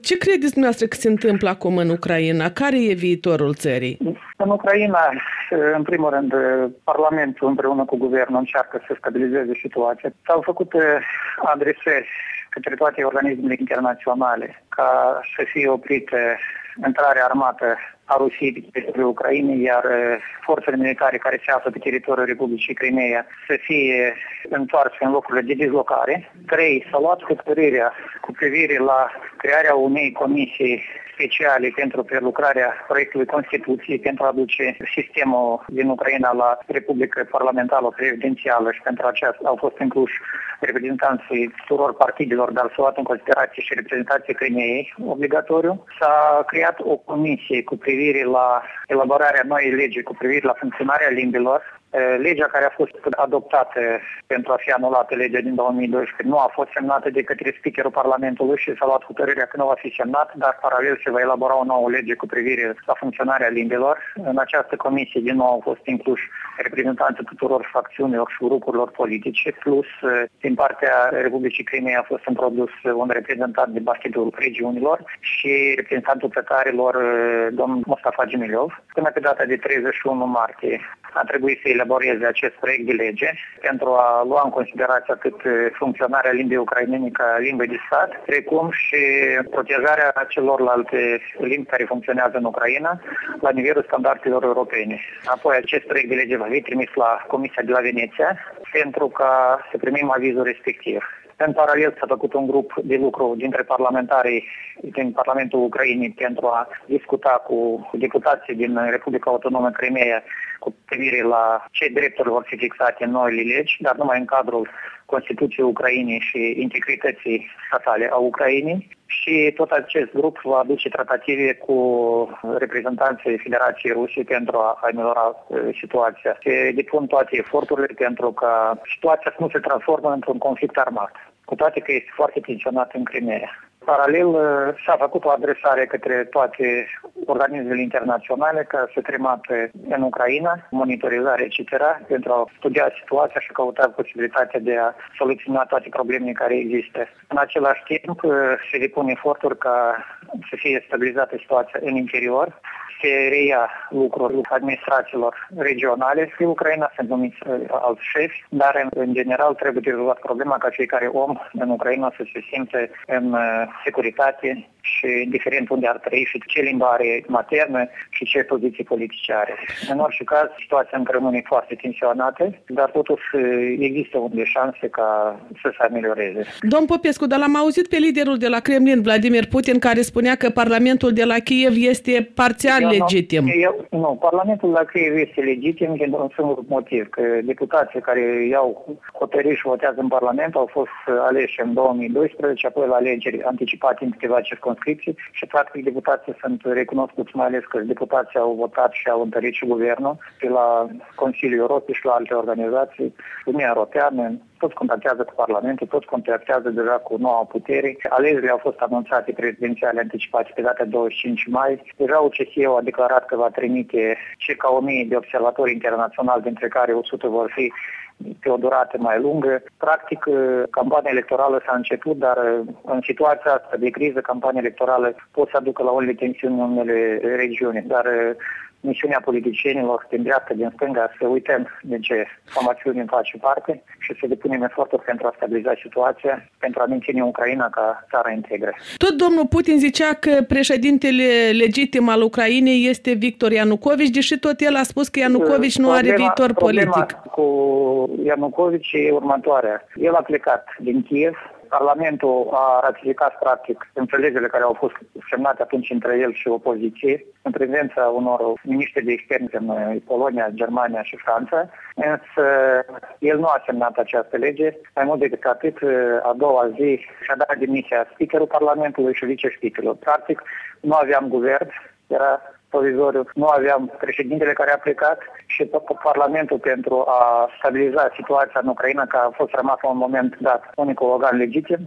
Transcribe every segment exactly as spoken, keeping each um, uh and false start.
Ce credeți dumneavoastră că se întâmplă acum în Ucraina? Care e viitorul țării? În Ucraina, în primul rând, Parlamentul împreună cu Guvernul încearcă să stabilizeze situația. S-au făcut adresări către toate organismele internaționale ca să fie oprite intrarea armată a Rusiei pe teritoriul Ucrainei, iar forțele militare care se află pe teritoriul Republicii Crimeea să fie întoarse în locurile de dislocare. Trei, s-a luat hotărârea cu privire la crearea unei comisii speciale pentru prelucrarea proiectului Constituției pentru a aduce sistemul din Ucraina la Republică Parlamentară Prezidențială și pentru aceasta au fost incluși reprezentanții tuturor partidelor, dar s-au luat în considerație și reprezentații Crimeei obligatoriu. S-a creat o comisie cu privire la elaborarea noii legi cu privire la funcționarea limbilor. Legea care a fost adoptată pentru a fi anulată, legea din două mii doisprezece, nu a fost semnată de către speakerul Parlamentului și s-a luat hotărârea că nu va fi semnat, dar paralel se va elabora o nouă lege cu privire la funcționarea limbilor. În această comisie din nou au fost incluși reprezentanții tuturor facțiunilor și grupurilor politice, plus din partea Republicii Crimeei a fost introdus un reprezentant de Partidul Regiunilor și reprezentantul plătarilor, domnul Mustafa Gemilov. Până pe data de treizeci și unu martie a trebuit să elaboreze acest proiect de lege pentru a lua în considerație atât funcționarea limbii ucrainene ca limbă de stat, precum și protejarea celorlalte limbi care funcționează în Ucraina la nivelul standardelor europene. Apoi acest proiect de lege va fi trimis la Comisia de la Veneția pentru ca să primim avizul respectiv. În paralel s-a făcut un grup de lucru dintre parlamentarii din Parlamentul Ucrainei pentru a discuta cu deputații din Republica Autonomă Crimeea cu privire la ce drepturi vor fi fixate în noile legi, dar numai în cadrul Constituției Ucrainei și integrității statale a Ucrainei. Și tot acest grup va aduce tratative cu reprezentanții Federației Rusiei pentru a ameliora situația. Se depun toate eforturile pentru ca situația să nu se transformă într-un conflict armat, cu toate că este foarte tensionat în Crimeea. Paralel, s-a făcut o adresare către toate organismele internaționale ca să trimată în Ucraina, monitorizare, et cetera, pentru a studia situația și căuta posibilitatea de a soluționa toate problemele care există. În același timp, se depun eforturi ca să fie stabilizată situația în interior, se reia lucrul administrațiilor regionale. În Ucraina sunt numiți alți șefi, dar în general trebuie rezolvat problema ca fiecare om în Ucraina să se simte în securitate și indiferent unde ar trăi și ce limbă are maternă și ce poziții politice are. În orice caz, situația încă rămâne foarte tensionată, dar totuși există unde șanse ca să se amelioreze. Domn Popescu, dar l-am auzit pe liderul de la Kremlin, Vladimir Putin, care spunea că Parlamentul de la Kiev este parțial eu legitim. Nu, eu, nu, Parlamentul de la Kiev este legitim din un singur motiv, că deputații care iau hotărâri și votează în Parlament au fost aleși în două mii doisprezece, apoi la alegeri anticipate în câteva circumscripții și practic deputații sunt recunoscuți, mai ales că deputații au votat și au întărit și guvernul și la Consiliul Europei și la alte organizații, Uniunea Europeană, toți contactează cu Parlamentul, toți contactează deja cu noua putere. Alegerile au fost anunțate prezidențiale anticipate pe data douăzeci și cinci mai. Deja O C S E-ul a declarat că va trimite circa o mie de observatori internaționali, dintre care o sută vor fi pe o durată mai lungă. Practic, campania electorală s-a început, dar în situația asta de criză, campania electorală pot să aducă la unele tensiuni în unele regiuni, dar misiunea politicienilor din dreapta, din stânga, să uităm de ce formațiuni face parte și să depunem eforturi pentru a stabiliza situația, pentru a menține Ucraina ca țară integră. Tot domnul Putin zicea că președintele legitim al Ucrainei este Victor Ianucovici, deși tot el a spus că Ianucovici nu problema, are viitor politic. Problema cu Ianucovici e următoarea. El a plecat din Kiev. Parlamentul a ratificat practic înțelegerile care au fost semnate atunci între el și opoziție, în prezența unor miniștri de externe în Polonia, Germania și Franța, însă el nu a semnat această lege. Mai mult decât atât, a doua zi și-a dat demisia speakerul Parlamentului și vice-speakerul. Practic, nu aveam guvern, era provizoriu, nu aveam președintele care a plecat și tot Parlamentul pentru a stabiliza situația în Ucraina, că a fost rămas la un moment dat unicul organ legitim,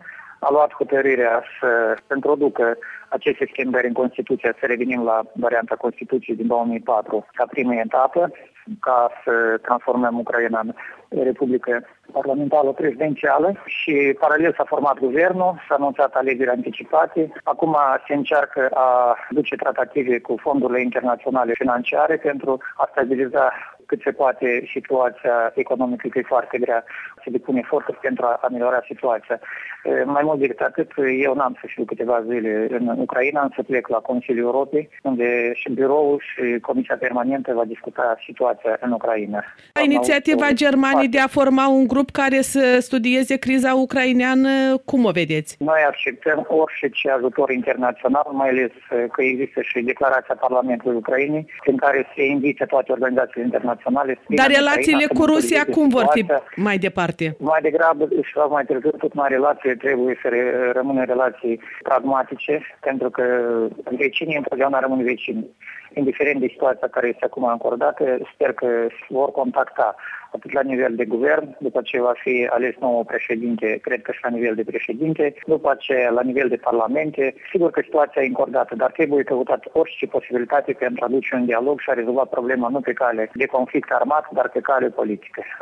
a luat hotărârea să introducă aceste schimbări în Constituție, să revenim la varianta Constituției din două mii patru ca primă etapă, ca să transformăm Ucraina în Republică Parlamentară Prezidențială și paralel s-a format guvernul, s-a anunțat alegeri anticipate. Acum se încearcă a duce tratative cu fondurile internaționale financiare pentru a stabiliza cât se poate situația economică, că e foarte grea, se depune eforturi pentru a ameliora situația. Mai mult decât atât, eu n-am să fiu câteva zile în Ucraina, am să plec la Consiliul Europei, unde și biroul și Comisia Permanentă va discuta situația în Ucraina. Inițiativa Germaniei de a forma un grup care să studieze criza ucraineană, cum o vedeți? Noi acceptăm orice ajutor internațional, mai ales că există și declarația Parlamentului Ucrainei, în care se invită toate organizațiile internaționale. Dar relațiile cu Rusia cum vor fi mai departe? Mai degrabă și la mai târziu, tot mai relații trebuie să rămână relații pragmatice, pentru că vecinii întotdeauna rămân vecini. Indiferent de situația care este acum acordată, sper că vor contacta atât la nivel de guvern, după ce va fi ales nou președinte, cred că și la nivel de președinte, după aceea la nivel de parlamente. Sigur că situația e încordată, dar trebuie căutat orice posibilitate pentru a duce un dialog și a rezolva problema nu pe cale de conflict armat, dar pe cale politică.